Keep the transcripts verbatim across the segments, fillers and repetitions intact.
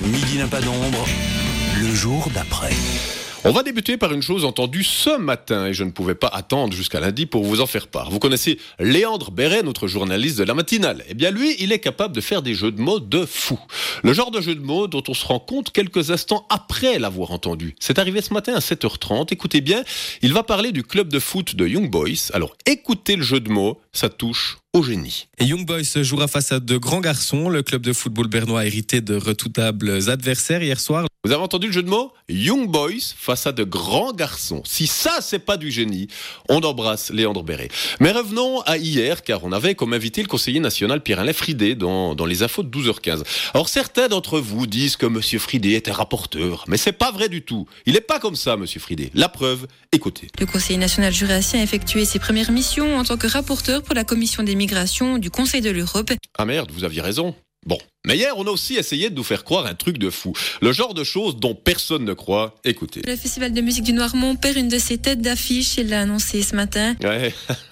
Midi n'a pas d'ombre, le jour d'après. On va débuter par une chose entendue ce matin et je ne pouvais pas attendre jusqu'à lundi pour vous en faire part. Vous connaissez Léandre Béret, notre journaliste de la matinale. Eh bien lui, il est capable de faire des jeux de mots de fou. Le genre de jeu de mots dont on se rend compte quelques instants après l'avoir entendu. C'est arrivé ce matin à sept heures trente. Écoutez bien, il va parler du club de foot de Young Boys. Alors écoutez le jeu de mots, ça touche au génie. Et Young Boys jouera face à de grands garçons. Le club de football bernois a hérité de redoutables adversaires hier soir. Vous avez entendu le jeu de mots ? Young Boys face à de grands garçons. Si ça, c'est pas du génie, on embrasse Léandre Béret. Mais revenons à hier, car on avait comme invité le conseiller national Pierre-Alain Fridé dans, dans les infos de douze heures quinze. Alors certains d'entre vous disent que Monsieur Fridé était rapporteur, mais c'est pas vrai du tout. Il n'est pas comme ça, Monsieur Fridé. La preuve, écoutez. Le conseiller national jurassien a effectué ses premières missions en tant que rapporteur pour la commission des migrations du Conseil de l'Europe. Ah merde, vous aviez raison. Bon, mais hier, on a aussi essayé de nous faire croire un truc de fou. Le genre de choses dont personne ne croit. Écoutez. Le Festival de musique du Noirmont perd une de ses têtes d'affiche. Il l'a annoncé ce matin. Ouais,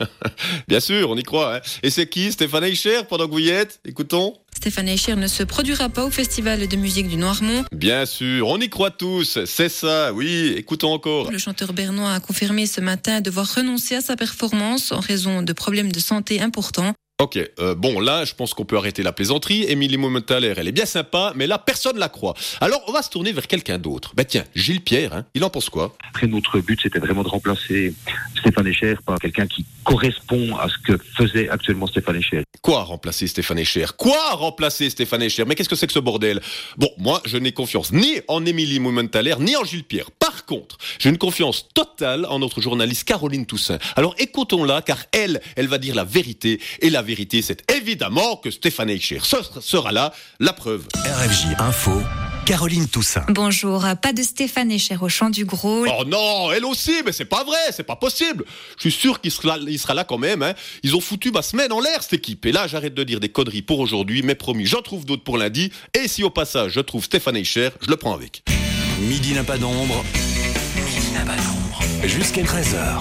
bien sûr, on y croit. Hein. Et c'est qui, Stéphane Eicher, pendant que vous y êtes ? Écoutons. Stéphane Eicher ne se produira pas au Festival de musique du Noirmont. Bien sûr, on y croit tous. C'est ça, oui. Écoutons encore. Le chanteur bernois a confirmé ce matin devoir renoncer à sa performance en raison de problèmes de santé importants. Ok, euh, bon là, je pense qu'on peut arrêter la plaisanterie. Émilie Momenthaler, elle est bien sympa, mais là, personne la croit. Alors, on va se tourner vers quelqu'un d'autre. Ben tiens, Gilles Pierre, hein, il en pense quoi ? Après, notre but, c'était vraiment de remplacer Stéphane Eicher par quelqu'un qui correspond à ce que faisait actuellement Stéphane Eicher. Quoi remplacer Stéphane Eicher ? Quoi remplacer Stéphane Eicher ? Mais qu'est-ce que c'est que ce bordel ? Bon, moi, je n'ai confiance ni en Émilie Momenthaler, ni en Gilles Pierre. Par contre, j'ai une confiance totale en notre journaliste Caroline Toussaint. Alors, écoutons-la, car elle, elle va dire la vérité, et la vérité, c'est évidemment que Stéphane Eicher sera là, la preuve. R F J Info, Caroline Toussaint. Bonjour, pas de Stéphane Eicher au Chant du Gros. Oh non, elle aussi, mais c'est pas vrai, c'est pas possible. Je suis sûr qu'il sera, il sera là quand même. Hein. Ils ont foutu ma semaine en l'air, cette équipe. Et là, j'arrête de dire des conneries pour aujourd'hui, mais promis, j'en trouve d'autres pour lundi. Et si au passage, je trouve Stéphane Eicher, je le prends avec. Midi n'a pas d'ombre, Midi n'a pas d'ombre, jusqu'à treize heures.